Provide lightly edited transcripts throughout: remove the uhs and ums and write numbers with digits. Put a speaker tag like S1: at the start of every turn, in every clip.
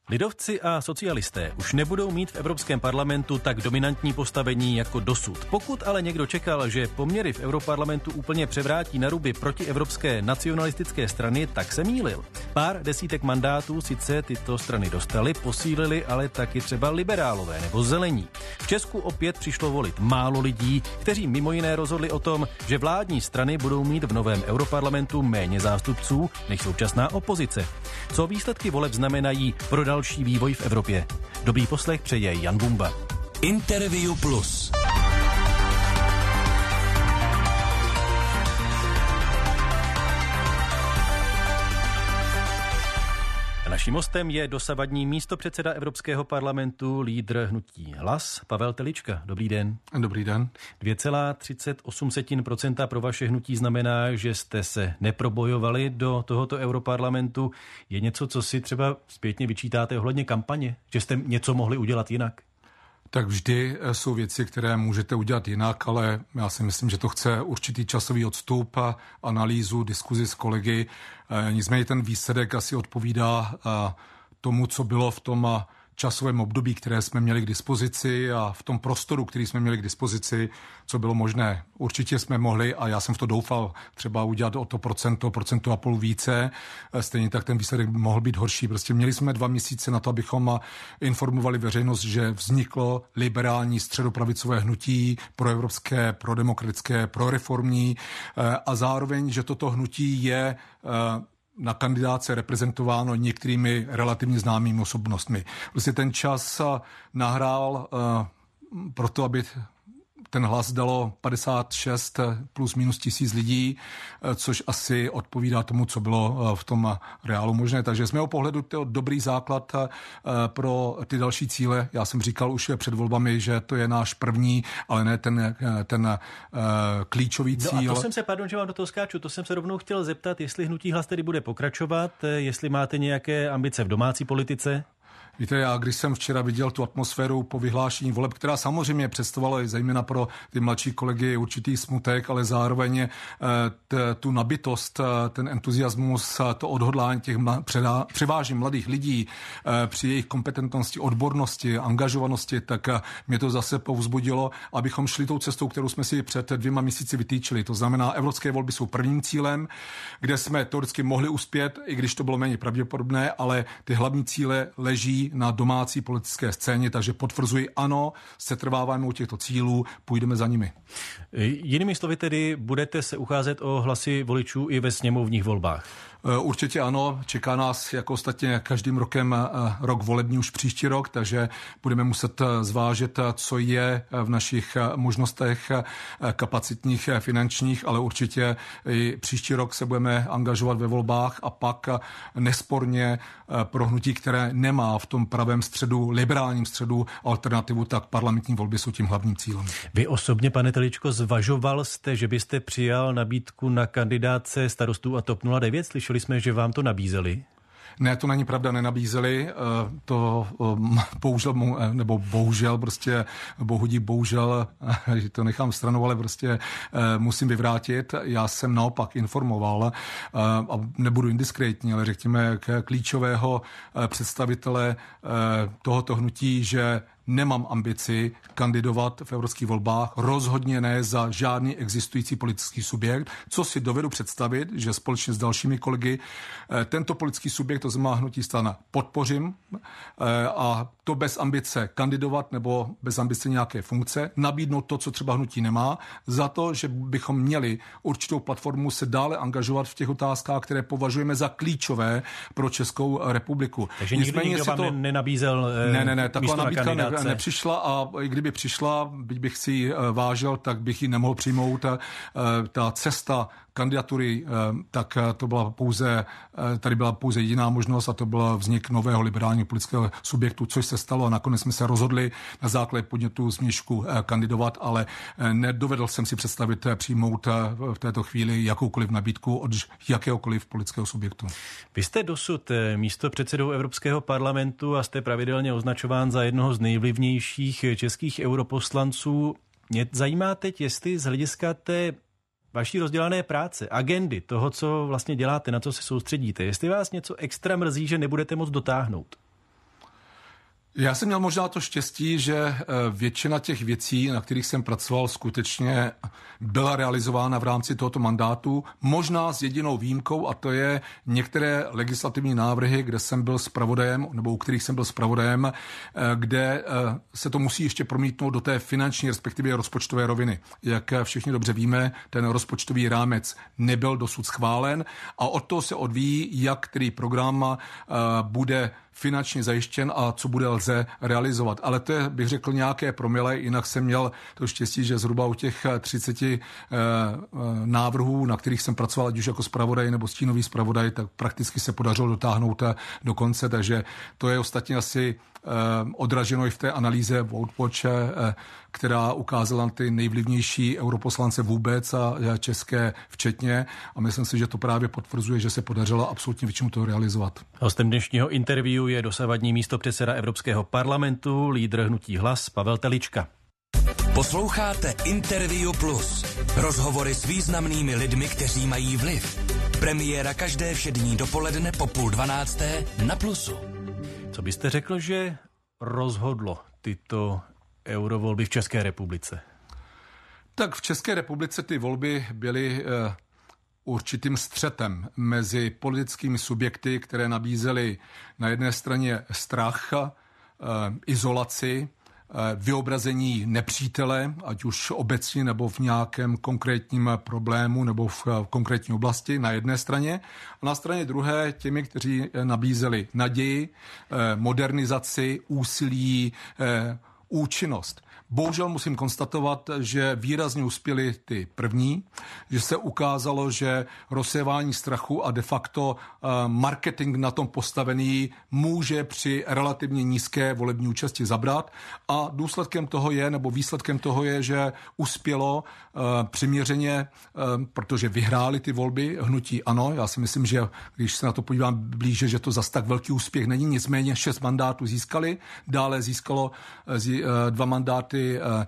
S1: Lidovci a socialisté už nebudou mít v Evropském parlamentu tak dominantní postavení jako dosud. Pokud ale někdo čekal, že poměry v Europarlamentu úplně převrátí na ruby protievropské nacionalistické strany, tak se mýlil. Pár desítek mandátů sice tyto strany dostaly, posílili ale taky třeba liberálové nebo zelení. V Česku opět přišlo volit málo lidí, kteří mimo jiné rozhodli o tom, že vládní strany budou mít v novém Europarlamentu méně zástupců než současná opozice. Co výsledky voleb znamenají pro další vývoj v Evropě? Dobrý poslech přeje Jan Bumba.
S2: Interview Plus.
S1: Naším hostem je dosavadní místopředseda Evropského parlamentu, lídr hnutí Hlas, Pavel Telička. Dobrý den.
S3: Dobrý den.
S1: 2,38% pro vaše hnutí znamená, že jste se neprobojovali do tohoto Europarlamentu. Je něco, co si třeba zpětně vyčítáte ohledně kampaně? Že jste něco mohli udělat jinak?
S3: Tak vždy jsou věci, které můžete udělat jinak, ale já si myslím, že to chce určitý časový odstup, analýzu, diskuzi s kolegy. Nicméně ten výsledek asi odpovídá tomu, co bylo v tom časovém období, které jsme měli k dispozici a v tom prostoru, který jsme měli k dispozici, co bylo možné. Určitě jsme mohli, a já jsem v to doufal, třeba udělat o to procento a půl více. Stejně tak ten výsledek mohl být horší. Prostě měli jsme 2 měsíce na to, abychom informovali veřejnost, že vzniklo liberální středopravicové hnutí, proevropské, prodemokratické, proreformní a zároveň, že toto hnutí je na kandidáce reprezentováno některými relativně známými osobnostmi. Prostě ten čas nahrál proto, aby ten Hlas dalo 56 plus minus 1000 lidí, což asi odpovídá tomu, co bylo v tom reálu možné. Takže z mého pohledu to je dobrý základ pro ty další cíle. Já jsem říkal už před volbami, že to je náš první, ale ne ten klíčový cíl.
S1: No a to jsem se, pardon, že vám do toho skáču, to jsem se rovnou chtěl zeptat, jestli hnutí Hlas tedy bude pokračovat, jestli máte nějaké ambice v domácí politice?
S3: Víte, já když jsem včera viděl tu atmosféru po vyhlášení voleb, která samozřejmě představovala zejména pro ty mladší kolegy určitý smutek, ale zároveň tu nabitost, ten entuziasmus, to odhodlání těch převážně mladých lidí při jejich kompetentnosti, odbornosti, angažovanosti, tak mě to zase povzbudilo, abychom šli tou cestou, kterou jsme si před 2 měsíci vytýčili. To znamená, evropské volby jsou prvním cílem, kde jsme teoreticky mohli uspět, i když to bylo méně pravděpodobné, ale ty hlavní cíle leží na domácí politické scéně, takže potvrzuji, ano, setrváváme u těchto cílů, půjdeme za nimi.
S1: Jinými slovy tedy budete se ucházet o hlasy voličů i ve sněmovních volbách?
S3: Určitě ano, čeká nás jako ostatně každým rokem rok volební už příští rok, takže budeme muset zvážit, co je v našich možnostech kapacitních, finančních, ale určitě i příští rok se budeme angažovat ve volbách a pak nesporně pro hnutí, které nemá v tom pravém středu, liberálním středu alternativu, tak parlamentní volby jsou tím hlavním cílem.
S1: Vy osobně, pane Teličko, zvažoval jste, že byste přijal nabídku na kandidátce Starostů a TOP 09? Slyšeli jsme, že vám to nabízeli.
S3: Ne, to není pravda, nenabízeli. To bohužel, prostě bohudík bohužel, že to nechám stranou, ale prostě musím vyvrátit. Já jsem naopak informoval, a nebudu indiskrétní, ale řekněme klíčového představitele tohoto hnutí, že nemám ambici kandidovat v evropských volbách, rozhodně ne za žádný existující politický subjekt, co si dovedu představit, že společně s dalšími kolegy tento politický subjekt, to znamená hnutí STAN, podpořím a to bez ambice kandidovat nebo bez ambice nějaké funkce, nabídnout to, co třeba hnutí nemá, za to, že bychom měli určitou platformu se dále angažovat v těch otázkách, které považujeme za klíčové pro Českou republiku.
S1: Takže nikdo vám nenabízel
S3: Ne, taková nabídka nepřišla a i kdyby přišla, byť bych si ji vážil, tak bych ji nemohl přijmout. Ta cesta kandidatury, tak to byla tady byla pouze jediná možnost a to byl vznik nového liberálního politického subjektu, což se stalo a nakonec jsme se rozhodli na základě podnětu Směšku kandidovat, ale nedovedl jsem si představit přijmout v této chvíli jakoukoliv nabídku od jakéhokoliv politického subjektu.
S1: Vy jste dosud místopředsedou Evropského parlamentu a jste pravidelně označován za jednoho z nejvlivnějších českých europoslanců. Mě zajímá teď, jestli z hlediska té vaší rozdělané práce, agendy, toho, co vlastně děláte, na co se soustředíte, jestli vás něco extra mrzí, že nebudete moc dotáhnout.
S3: Já jsem měl možná to štěstí, že většina těch věcí, na kterých jsem pracoval, skutečně byla realizována v rámci tohoto mandátu, možná s jedinou výjimkou, a to je některé legislativní návrhy, kde jsem byl zpravodajem, nebo u kterých jsem byl zpravodajem, kde se to musí ještě promítnout do té finanční, respektive rozpočtové roviny. Jak všichni dobře víme, ten rozpočtový rámec nebyl dosud schválen a od toho se odvíjí, jak který program bude finančně zajištěn a co bude lze realizovat. Ale to je, bych řekl, nějaké promile, jinak jsem měl to štěstí, že zhruba u těch 30 návrhů, na kterých jsem pracoval, ať už jako zpravodaj nebo stínový zpravodaj, tak prakticky se podařilo dotáhnout do konce, takže to je ostatně asi odraženo i v té analýze VoteWatch, která ukázala na ty nejvlivnější europoslance vůbec a české včetně. A myslím si, že to právě potvrzuje, že se podařilo absolutně většinu toho realizovat.
S1: Hostem dnešního interview je dosavadní místopředseda Evropského parlamentu, lídr hnutí Hlas Pavel Telička.
S2: Posloucháte Interview Plus. Rozhovory s významnými lidmi, kteří mají vliv. Premiéra každé všední dopoledne po 11:30 na Plusu.
S1: Co byste řekl, že rozhodlo tyto eurovolby v České republice?
S3: Tak v České republice ty volby byly určitým střetem mezi politickými subjekty, které nabízely na jedné straně strach, izolaci, vyobrazení nepřítele, ať už obecně nebo v nějakém konkrétním problému nebo v konkrétní oblasti na jedné straně. A na straně druhé těmi, kteří nabízeli naději, modernizaci, úsilí, účinnost. Bohužel musím konstatovat, že výrazně uspěli ty první, že se ukázalo, že rozsévání strachu a de facto marketing na tom postavený může při relativně nízké volební účasti zabrat a důsledkem toho je, nebo výsledkem toho je, že uspělo přiměřeně, protože vyhráli ty volby hnutí ANO. Já si myslím, že když se na to podívám blíže, že to zas tak velký úspěch není, nicméně 6 mandátů získali, dále získalo 2 mandáty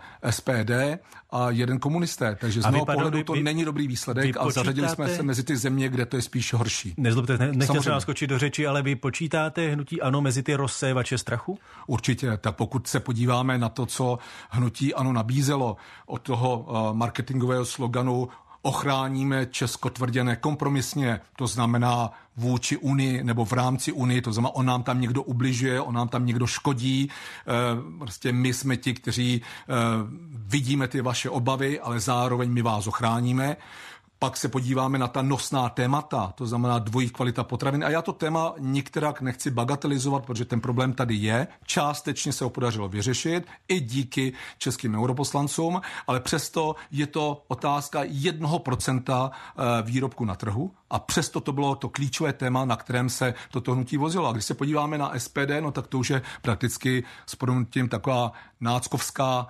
S3: SPD a 1 komunisté. Takže z mého pohledu to není dobrý výsledek a zařadili jsme se mezi ty země, kde to je spíš horší.
S1: Nezlobte, nechtěl jsem vás skočit do řeči, ale vy počítáte hnutí ANO mezi ty rozsévače strachu?
S3: Určitě. Tak pokud se podíváme na to, co hnutí ANO nabízelo od toho marketingového sloganu ochráníme Česko tvrděné kompromisně, to znamená vůči Unii nebo v rámci Unii, to znamená, on nám tam někdo ubližuje, on nám tam někdo škodí, prostě my jsme ti, kteří vidíme ty vaše obavy, ale zároveň my vás ochráníme. Pak se podíváme na ta nosná témata, to znamená dvojí kvalita potravin. A já to téma nikterak nechci bagatelizovat, protože ten problém tady je. Částečně se ho podařilo vyřešit i díky českým europoslancům, ale přesto je to otázka 1% výrobku na trhu a přesto to bylo to klíčové téma, na kterém se toto hnutí vozilo. A když se podíváme na SPD, no tak to už je prakticky s prominutím taková náckovská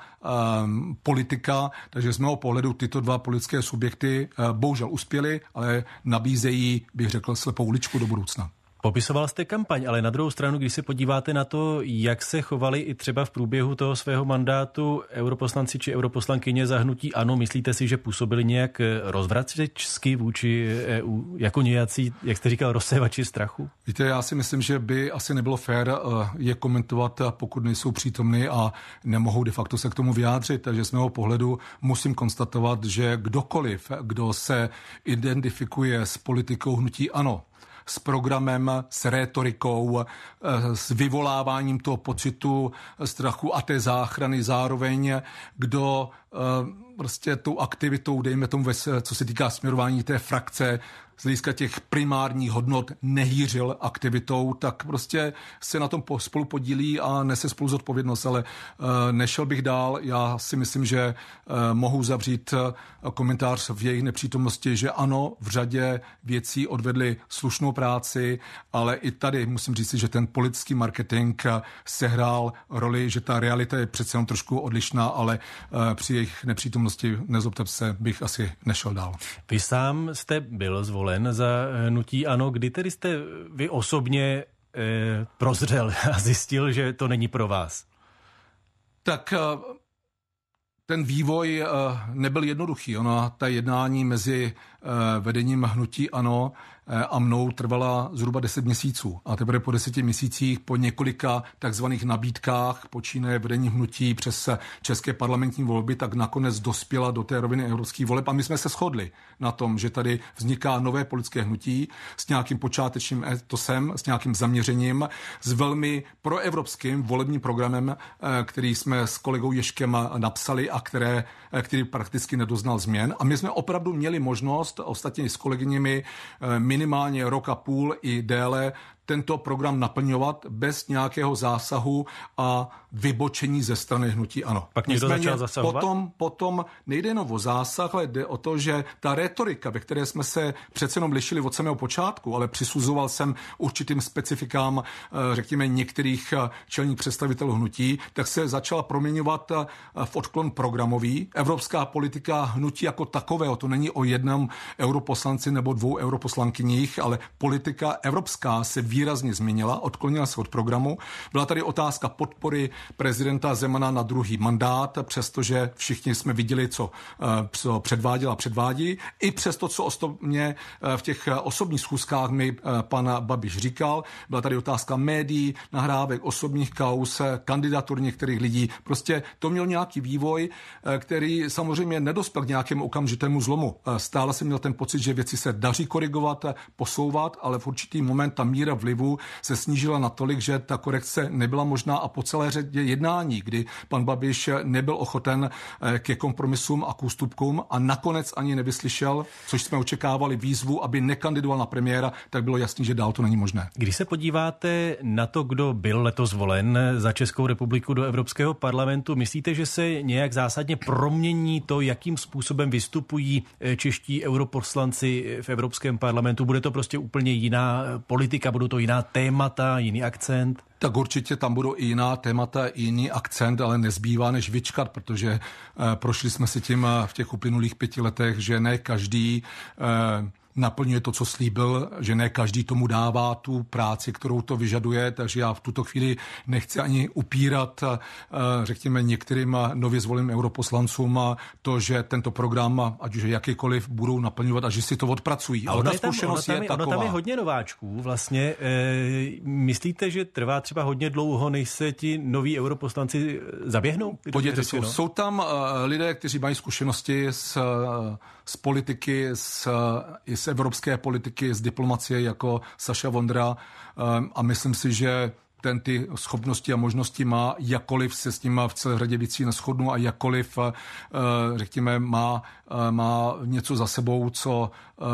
S3: politika, takže z mého pohledu tyto 2 politické subjekty bohužel uspěli, ale nabízejí, bych řekl, slepou uličku do budoucna.
S1: Popisoval jste kampaň, ale na druhou stranu, když se podíváte na to, jak se chovali i třeba v průběhu toho svého mandátu europoslanci či europoslankyně za hnutí ANO, myslíte si, že působili nějak rozvracečsky vůči EU, jako nějací, jak jste říkal, rozsévači strachu?
S3: Víte, já si myslím, že by asi nebylo fér je komentovat, pokud nejsou přítomny a nemohou de facto se k tomu vyjádřit. Takže z mého pohledu musím konstatovat, že kdokoliv, kdo se identifikuje s politikou hnutí ANO, s programem, s rétorikou, s vyvoláváním toho pocitu strachu a té záchrany zároveň, kdo prostě tou aktivitou, dejme tomu, co se týká směrování té frakce, z hlediska těch primárních hodnot nehýřil aktivitou, tak prostě se na tom spolu podílí a nese spolu zodpovědnost, ale nešel bych dál. Já si myslím, že mohu zavřít komentář v jejich nepřítomnosti, že ano, v řadě věcí odvedli slušnou práci, ale i tady musím říct, že ten politický marketing sehrál roli, že ta realita je přece jenom trošku odlišná, ale při jejich nepřítomnosti, nezlobte se, bych asi nešel dál.
S1: Vy sám jste byl zvolen za hnutí ANO. Kdy tedy jste vy osobně prozřel a zjistil, že to není pro vás?
S3: Tak ten vývoj nebyl jednoduchý. Ta jednání mezi vedením hnutí ANO a mnou trvala zhruba 10 měsíců. A teprve po 10 měsících, po několika takzvaných nabídkách, počínaje vedení hnutí přes české parlamentní volby, tak nakonec dospěla do té roviny evropských voleb. A my jsme se shodli na tom, že tady vzniká nové politické hnutí s nějakým počátečním etosem, s nějakým zaměřením, s velmi proevropským volebním programem, který jsme s kolegou Ježkem napsali a který prakticky nedoznal změn. A my jsme opravdu měli možnost, ostatně s kolegyněmi, minimálně rok a půl i déle, tento program naplňovat bez nějakého zásahu a vybočení ze strany hnutí ANO.
S1: Pak někdo začal zasahovat?
S3: Potom nejde jenom o zásah, ale jde o to, že ta retorika, ve které jsme se přece jenom lišili od samého počátku, ale přisuzoval jsem určitým specifikám, řekněme, některých čelních představitelů hnutí, tak se začala proměňovat v odklon programový. Evropská politika hnutí jako takového, to není o jednom europoslanci nebo 2 europoslankyních, ale politika evropská se výrazně změnila, odklonila se od programu. Byla tady otázka podpory prezidenta Zemana na druhý mandát, přestože všichni jsme viděli, co předváděl a předvádí. I přesto, co osobně v těch osobních schůzkách mi pan Babiš říkal. Byla tady otázka médií, nahrávek, osobních kauz, kandidatur některých lidí. Prostě to měl nějaký vývoj, který samozřejmě nedospěl k nějakému okamžitému zlomu. Stále jsem měl ten pocit, že věci se daří korigovat, posouvat, ale v určitý moment ta míra vlivu se snížila natolik, že ta korekce nebyla možná a po celé řadě jednání, kdy pan Babiš nebyl ochoten ke kompromisům a k ústupkům a nakonec ani nevyslyšel, což jsme očekávali výzvu, aby nekandidoval na premiéra, tak bylo jasný, že dál to není možné.
S1: Když se podíváte na to, kdo byl letos zvolen za Českou republiku do Evropského parlamentu, myslíte, že se nějak zásadně promění to, jakým způsobem vystupují čeští europoslanci v Evropském parlamentu? Bude to prostě úplně jiná politika, budou to jiná témata, jiný akcent?
S3: Tak určitě tam budou i jiná témata, i jiný akcent, ale nezbývá než vyčkat, protože prošli jsme si tím v těch uplynulých 5 letech, že ne každý naplňuje to, co slíbil, že ne každý tomu dává tu práci, kterou to vyžaduje, takže já v tuto chvíli nechci ani upírat, řekněme, některým nově zvoleným europoslancům to, že tento program, ať už jakýkoliv, budou naplňovat a že si to odpracují. Ale ta zkušenost je taková.
S1: Ono tam je hodně nováčků vlastně. Myslíte, že trvá třeba hodně dlouho, než se ti noví europoslanci zaběhnou?
S3: Podívejte, jsou tam lidé, kteří mají zkušenosti z politiky, i z evropské politiky, z diplomacie jako Saša Vondra a myslím si, že ten ty schopnosti a možnosti má, jakkoliv se s ním v celé řadě věcí neshodnu a jakkoliv, řekněme, má něco za sebou, co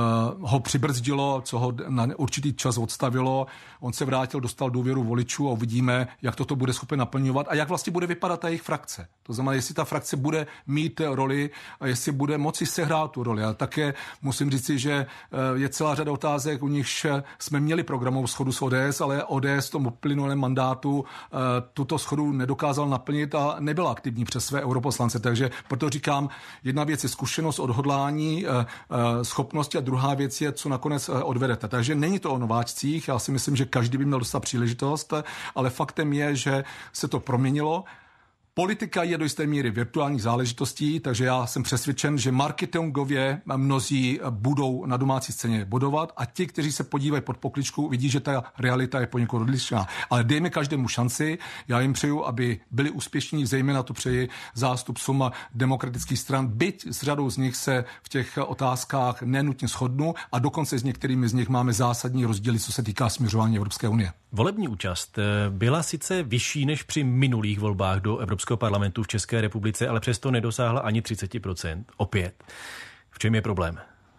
S3: ho přibrzdilo, co ho na určitý čas odstavilo. On se vrátil, dostal důvěru voličů a uvidíme, jak toto bude schopen naplňovat a jak vlastně bude vypadat ta jejich frakce. To znamená, jestli ta frakce bude mít roli a jestli bude moci sehrát tu roli. A také musím říci, že je celá řada otázek, u nichž jsme měli programovou shodu s ODS, ale ODS tomu plynulém mandátu tuto shodu nedokázal naplnit a nebyla aktivní přes své europoslance. Takže proto říkám, jedna věc je zkušenost, odhodlání, schopnosti a druhá věc je, co nakonec odvedete. Takže není to o nováčcích, já si myslím, že každý by měl dostat příležitost, ale faktem je, že se to proměnilo. Politika je do jisté míry virtuální záležitostí, takže já jsem přesvědčen, že marketingově mnozí budou na domácí scéně bodovat a ti, kteří se podívají pod pokličku, vidí, že ta realita je poněkud odlišná. Ale dejme každému šanci, já jim přeju, aby byli úspěšní, zejména to přeji zástupcům demokratických stran, byť s řadou z nich se v těch otázkách nenutně shodnu a dokonce s některými z nich máme zásadní rozdíly, co se týká směřování Evropské unie.
S1: Volební účast byla sice vyšší než při minulých volbách do Evropského parlamentu v České republice, ale přesto nedosáhla ani 30%. Opět. V čem je problém?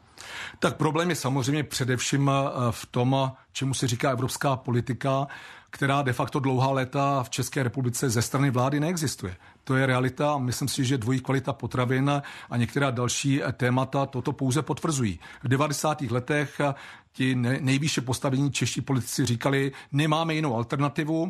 S3: Tak problém je samozřejmě především v tom, čemu se říká evropská politika, která de facto dlouhá léta v České republice ze strany vlády neexistuje. To je realita a myslím si, že dvojí kvalita potravin a některá další témata toto pouze potvrzují. V 90. letech ti nejvýše postavení čeští politici říkali, nemáme jinou alternativu,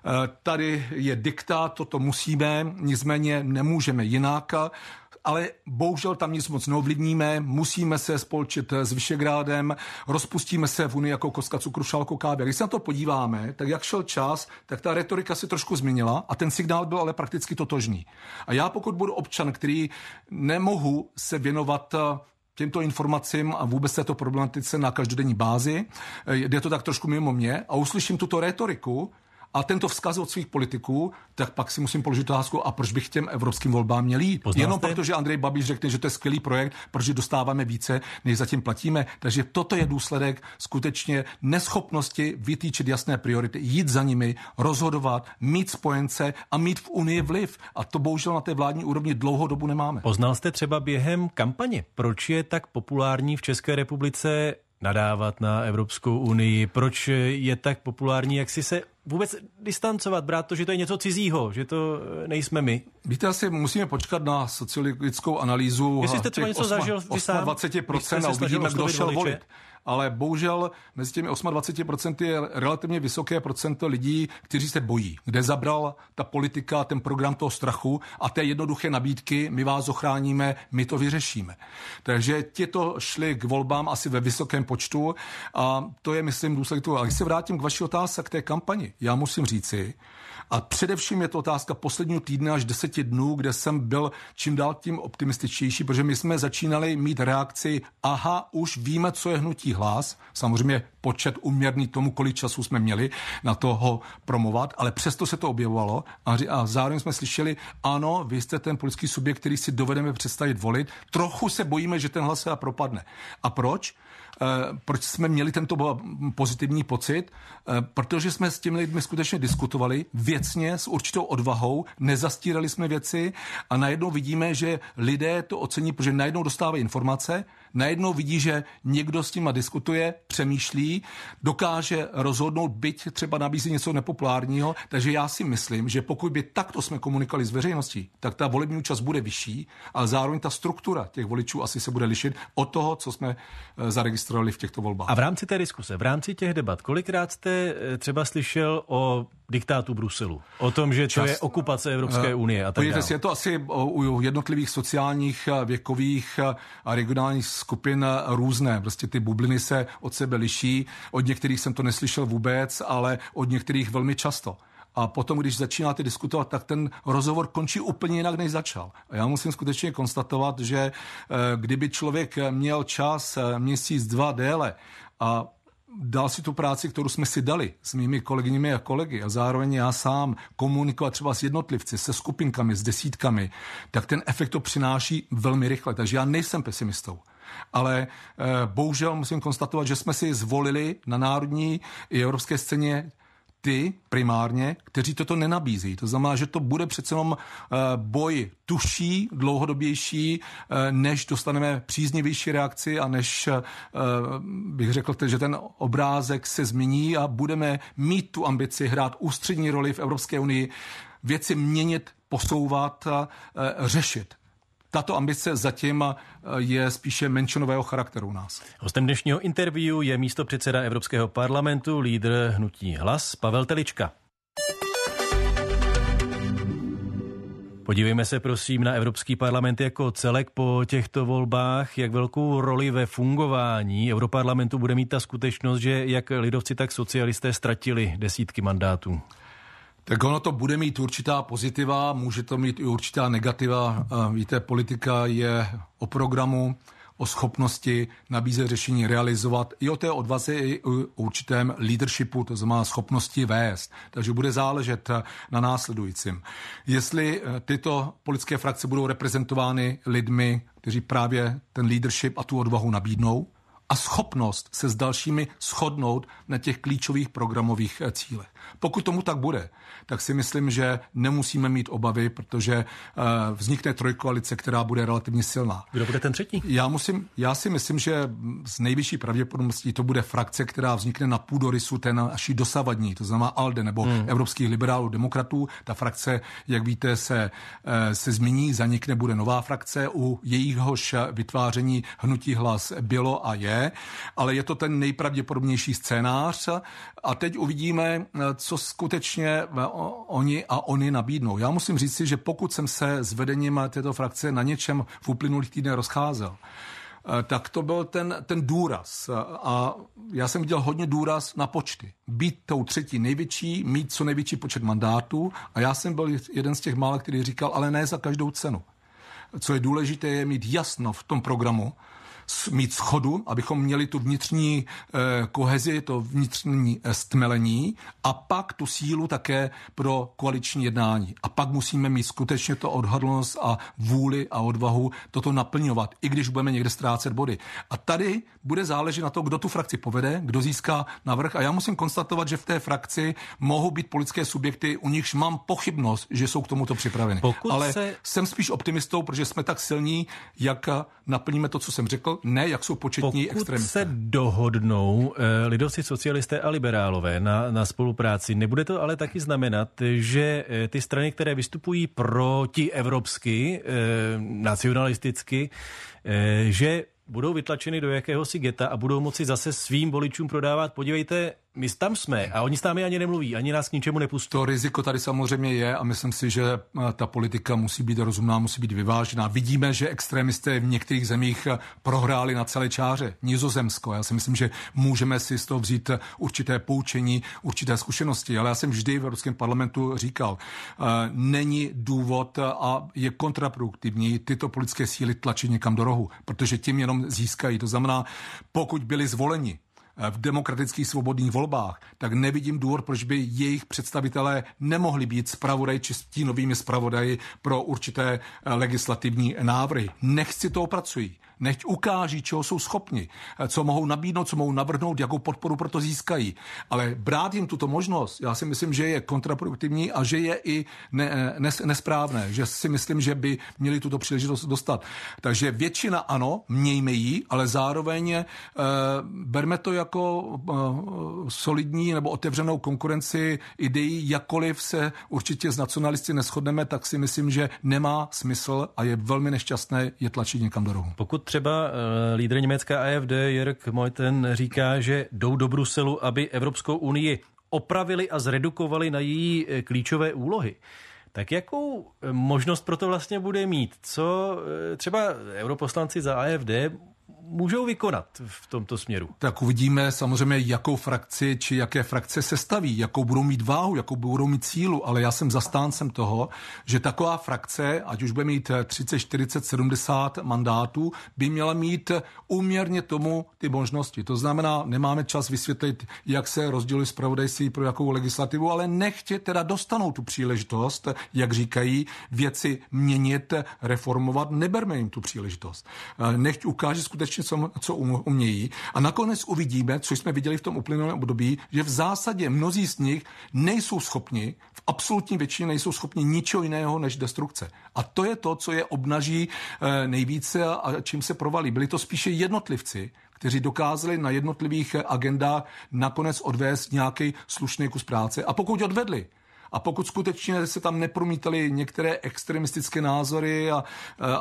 S3: tady je diktát, toto musíme, nicméně nemůžeme jinak, ale bohužel tam nic moc neovlivníme, musíme se spolčit s Visegrádem, rozpustíme se v Unii jako kostka cukru, šálku kávy. Když se na to podíváme, tak jak šel čas, tak ta retorika se trošku změnila a ten signál byl ale prakticky totožný. A já pokud budu občan, který nemohu se věnovat těmto informacím a vůbec této problematice na každodenní bázi. Jde to tak trošku mimo mě a uslyším tuto rétoriku a tento vzkaz od svých politiků, tak pak si musím položit otázku, a proč bych k těm evropským volbám měl jít? Jenom proto, že Andrej Babiš řekne, že to je skvělý projekt, protože dostáváme více, než zatím platíme. Takže toto je důsledek skutečně neschopnosti vytýčit jasné priority, jít za nimi, rozhodovat, mít spojence a mít v Unii vliv. A to bohužel na té vládní úrovni dlouhou dobu nemáme.
S1: Poznal jste třeba během kampaně, proč je tak populární v České republice nadávat na Evropskou unii? Proč je tak populární, jak si se vůbec distancovat, brát to, že to je něco cizího, že to nejsme my?
S3: Víte, asi musíme počkat na sociologickou analýzu.
S1: Jestli jste třeba něco zažil vy sám,
S3: 28% a uvidíme, kdo šel volit. Ale bohužel mezi těmi 28% je relativně vysoké procento lidí, kteří se bojí, kde zabral ta politika, ten program toho strachu a té jednoduché nabídky, my vás ochráníme, my to vyřešíme. Takže těto šli k volbám asi ve vysokém počtu a to je, myslím, důsledek toho. A když se vrátím k vaší otázce, k té kampani, já musím říci, a především je to otázka posledního týdne až 10 dnů, kde jsem byl čím dál tím optimističtější, protože my jsme začínali mít reakci, aha, už víme, co je hnutí Hlas, samozřejmě počet uměrný tomu, kolik času jsme měli na to ho promovat, ale přesto se to objevovalo a zároveň jsme slyšeli, ano, vy jste ten politický subjekt, který si dovedeme představit volit, trochu se bojíme, že ten hlas se propadne. A proč? Proč jsme měli tento pozitivní pocit? Protože jsme s těmi lidmi skutečně diskutovali věcně, s určitou odvahou, nezastírali jsme věci a najednou vidíme, že lidé to ocení, protože najednou dostávají informace, najednou vidí, že někdo s tím diskutuje, přemýšlí, dokáže rozhodnout, byť třeba nabízí něco nepopulárního, takže já si myslím, že pokud by takto jsme komunikovali s veřejností, tak ta volební účast bude vyšší, ale zároveň ta struktura těch voličů asi se bude lišit od toho, co jsme zaregistrovali v těchto volbách.
S1: A v rámci té diskuse, v rámci těch debat, kolikrát jste třeba slyšel o diktátu Bruselu? O tom, že to je okupace Evropské unie a tak dále.
S3: Je to asi u jednotlivých sociálních, věkových a regionálních skupin různé. Prostě ty bubliny se od sebe liší. Od některých jsem to neslyšel vůbec, ale od některých velmi často. A potom, když začínáte diskutovat, tak ten rozhovor končí úplně jinak, než začal. A já musím skutečně konstatovat, že kdyby člověk měl čas měsíc, dva déle a dal si tu práci, kterou jsme si dali s mými kolegyněmi a kolegy a zároveň já sám komunikovat třeba s jednotlivci, se skupinkami, s desítkami, tak ten efekt to přináší velmi rychle. Takže já nejsem pesimistou. Ale bohužel musím konstatovat, že jsme si zvolili na národní i evropské scéně ty primárně, kteří toto nenabízí. To znamená, že to bude přece jenom boj tužší, dlouhodobější, než dostaneme příznivější reakci a než bych řekl, že ten obrázek se změní a budeme mít tu ambici hrát ústřední roli v Evropské unii, věci měnit, posouvat, řešit. Tato ambice zatím je spíše menšinového charakteru u nás.
S1: Hostem dnešního interview je místopředseda Evropského parlamentu, lídr hnutí Hlas, Pavel Telička. Podívejme se prosím na Evropský parlament jako celek po těchto volbách. Jak velkou roli ve fungování Europarlamentu bude mít ta skutečnost, že jak lidovci, tak socialisté ztratili desítky mandátů?
S3: Tak ono to bude mít určitá pozitiva, může to mít i určitá negativa. Víte, politika je o programu, o schopnosti nabízet řešení, realizovat, i o té odvaze, i o určitém leadershipu, to znamená schopnosti vést. Takže bude záležet na následujícím. Jestli tyto politické frakce budou reprezentovány lidmi, kteří právě ten leadership a tu odvahu nabídnou, a schopnost se s dalšími shodnout na těch klíčových programových cílech. Pokud tomu tak bude, tak si myslím, že nemusíme mít obavy, protože vznikne trojkoalice, která bude relativně silná.
S1: Kdo bude ten třetí?
S3: Já si myslím, že s nejvyšší pravděpodobností to bude frakce, která vznikne na půdorysu té naší dosavadní, to znamená ALDE nebo evropských liberálů demokratů. Ta frakce, jak víte, se změní, zanikne, bude nová frakce, u jejíhož vytváření hnutí Hlas bylo a je. Ale je to ten nejpravděpodobnější scénář a teď uvidíme, co skutečně oni nabídnou. Já musím říct si, že pokud jsem se s vedením této frakce na něčem v uplynulých týdnech rozcházel, tak to byl ten důraz. A já jsem viděl hodně důraz na počty. Být tou třetí největší, mít co největší počet mandátů a já jsem byl jeden z těch mála, který říkal, ale ne za každou cenu. Co je důležité, je mít jasno v tom programu, mít shodu, abychom měli tu vnitřní kohezi, to vnitřní stmelení a pak tu sílu také pro koaliční jednání. A pak musíme mít skutečně to odhodlnost a vůli a odvahu toto naplňovat, i když budeme někde ztrácet body. A tady bude záležet na to, kdo tu frakci povede, kdo získá navrch. A já musím konstatovat, že v té frakci mohou být politické subjekty, u nichž mám pochybnost, že jsou k tomuto připraveny. Ale jsem spíš optimistou, protože jsme tak silní, jak naplníme to, co jsem řekl, ne jak jsou početní extremisté.
S1: Pokud se dohodnou lidovci, socialisté a liberálové na spolupráci, nebude to ale taky znamenat, že ty strany, které vystupují protievropsky, nacionalisticky, že budou vytlačeny do jakéhosi geta a budou moci zase svým voličům prodávat, podívejte, my tam jsme a oni s námi ani nemluví, ani nás k ničemu nepustí.
S3: To riziko tady samozřejmě je a myslím si, že ta politika musí být rozumná, musí být vyvážená. Vidíme, že extremisté v některých zemích prohráli na celé čáře. Nizozemsko, já si myslím, že můžeme si z toho vzít určité poučení, určité zkušenosti, ale já jsem vždy v Evropském parlamentu říkal, není důvod a je kontraproduktivní tyto politické síly tlačit někam do rohu, protože tím jenom získají. To znamená, pokud byli zvoleni v demokratických svobodných volbách, tak nevidím důvod, proč by jejich představitelé nemohli být zpravodaji či stínovými zpravodaji pro určité legislativní návrhy. Nechť si to opracují. Nechť ukáží, čeho jsou schopni, co mohou nabídnout, co mohou navrhnout, jakou podporu pro to získají. Ale brát jim tuto možnost, já si myslím, že je kontraproduktivní a že je i nesprávné, že si myslím, že by měli tuto příležitost dostat. Takže většina ano, mějme ji, ale zároveň berme to jako solidní nebo otevřenou konkurenci ideí, jakkoliv se určitě s nacionalisty neshodneme, tak si myslím, že nemá smysl a je velmi nešťastné je tlačit někam do rohu.
S1: Pokud třeba lídr německá AfD Jörg Meuthen říká, že jdou do Bruselu, aby Evropskou unii opravili a zredukovali na její klíčové úlohy, tak jakou možnost pro to vlastně bude mít? Co třeba europoslanci za AfD můžou vykonat v tomto směru?
S3: Tak uvidíme samozřejmě, jakou frakci či jaké frakce se staví, jakou budou mít váhu, jakou budou mít sílu, ale já jsem zastáncem toho, že taková frakce, ať už bude mít 30, 40, 70 mandátů, by měla mít úměrně tomu ty možnosti. To znamená, nemáme čas vysvětlit, jak se rozdělují zpravodajství pro jakou legislativu, ale nechtě teda dostanou tu příležitost, jak říkají, věci měnit, reformovat, neberme jim tu příležitost. Nechť ukáže skutečně, co umějí. A nakonec uvidíme, co jsme viděli v tom uplynulém období, že v zásadě mnozí z nich nejsou schopni, v absolutní většině nejsou schopni ničeho jiného než destrukce. A to je to, co je obnaží nejvíce a čím se provalí. Byli to spíše jednotlivci, kteří dokázali na jednotlivých agendách nakonec odvést nějaký slušný kus práce. A pokud odvedli, a pokud skutečně se tam nepromítaly některé extremistické názory a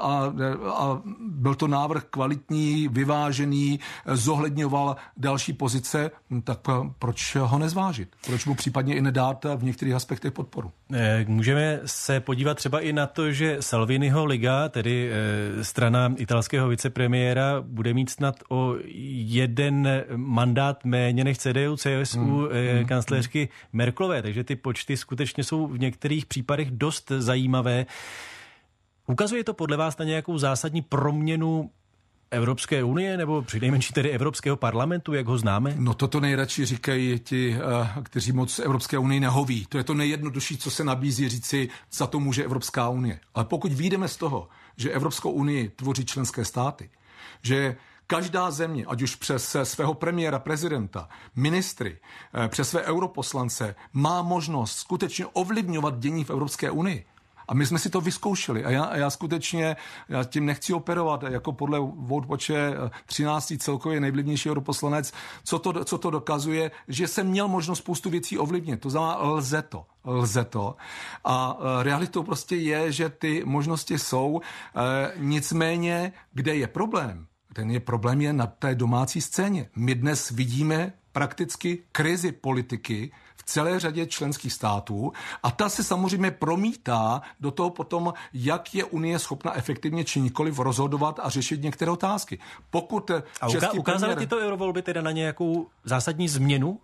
S3: byl to návrh kvalitní, vyvážený, zohledňoval další pozice, tak proč ho nezvážit? Proč mu případně i nedát v některých aspektech podporu?
S1: Můžeme se podívat třeba i na to, že Salviniho Liga, tedy strana italského vicepremiéra, bude mít snad o jeden mandát méně než CDU, CSU kancléřky Merkelové, takže ty počty skutečně jsou v některých případech dost zajímavé. Ukazuje to podle vás na nějakou zásadní proměnu Evropské unie nebo přinejmenším tedy Evropského parlamentu, jak ho známe?
S3: No toto nejradši říkají ti, kteří moc Evropské unii nehoví. To je to nejjednodušší, co se nabízí říci, za to může Evropská unie. Ale pokud vyjdeme z toho, že Evropskou unii tvoří členské státy, že každá země, ať už přes svého premiéra, prezidenta, ministry, přes své europoslance, má možnost skutečně ovlivňovat dění v Evropské unii. A my jsme si to vyzkoušeli a já skutečně tím nechci operovat, jako podle VoteWatche 13. celkově nejvlivnější europoslanec, co to dokazuje, že jsem měl možnost spoustu věcí ovlivnit. To znamená, lze to. A realitou prostě je, že ty možnosti jsou, nicméně, kde je problém, problém je na té domácí scéně. My dnes vidíme prakticky krizi politiky v celé řadě členských států a ta se samozřejmě promítá do toho potom, jak je Unie schopna efektivně či nikoliv rozhodovat a řešit některé otázky. Pokud
S1: ukázaly tyto eurovolby teda na nějakou zásadní změnu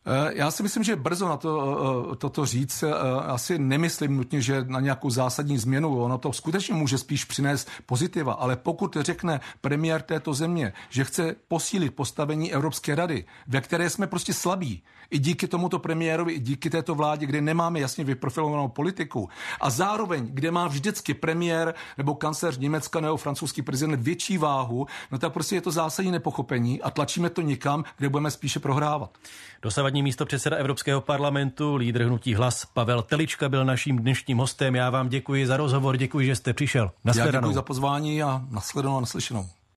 S3: Já si myslím, že brzo na toto říct. Asi nemyslím nutně, že na nějakou zásadní změnu. Ono to skutečně může spíš přinést pozitiva, ale pokud řekne premiér této země, že chce posílit postavení Evropské rady, ve které jsme prostě slabí, i díky tomuto premiérovi, i díky této vládě, kde nemáme jasně vyprofilovanou politiku, a zároveň, kde má vždycky premiér nebo kancléř Německa nebo francouzský prezident větší váhu, no tak prostě je to zásadní nepochopení a tlačíme to někam, kde budeme spíše prohrávat.
S1: Dosavadní místopředseda Evropského parlamentu, lídr hnutí Hlas Pavel Telička byl naším dnešním hostem. Já vám děkuji za rozhovor, děkuji, že jste přišel.
S3: Já děkuji za pozvání a nashledanou a naslyšenou.